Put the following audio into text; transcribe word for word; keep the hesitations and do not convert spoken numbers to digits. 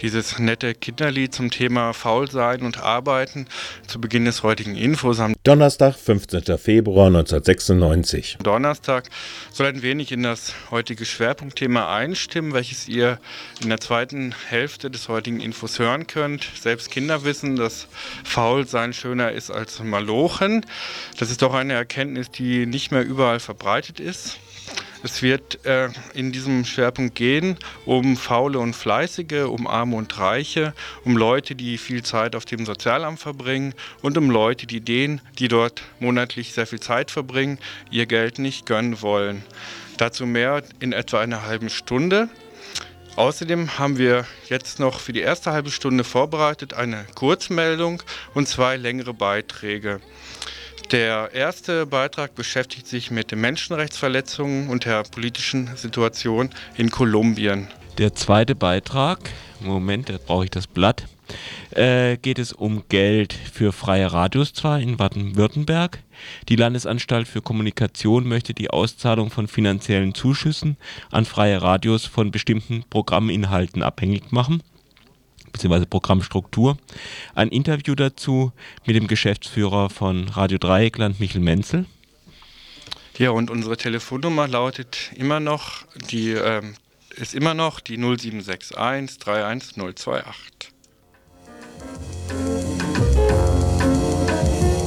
dieses nette Kinderlied zum Thema Faulsein und Arbeiten zu Beginn des heutigen Infos am Donnerstag, fünfzehnten Februar neunzehnhundertsechsundneunzig. Donnerstag soll ein wenig in das heutige Schwerpunktthema einstimmen, welches ihr in der zweiten Hälfte des heutigen Infos hören könnt. Selbst Kinder wissen, dass Faulsein schöner ist als Malochen. Das ist doch eine Erkenntnis, die nicht mehr überall verbreitet ist. Es wird äh, in diesem Schwerpunkt gehen um Faule und Fleißige, um Arme und Reiche, um Leute, die viel Zeit auf dem Sozialamt verbringen und um Leute, die denen, die dort monatlich sehr viel Zeit verbringen, ihr Geld nicht gönnen wollen. Dazu mehr in etwa einer halben Stunde. Außerdem haben wir jetzt noch für die erste halbe Stunde vorbereitet eine Kurzmeldung und zwei längere Beiträge. Der erste Beitrag beschäftigt sich mit den Menschenrechtsverletzungen und der politischen Situation in Kolumbien. Der zweite Beitrag, Moment, da brauche ich das Blatt, äh, geht es um Geld für freie Radios zwar in Baden-Württemberg. Die Landesanstalt für Kommunikation möchte die Auszahlung von finanziellen Zuschüssen an freie Radios von bestimmten Programminhalten abhängig machen, beziehungsweise Programmstruktur. Ein Interview dazu mit dem Geschäftsführer von Radio Dreieckland, Michel Menzel. Ja, und unsere Telefonnummer lautet immer noch, die ähm, ist immer noch die null sieben sechs eins drei eins null zwei acht.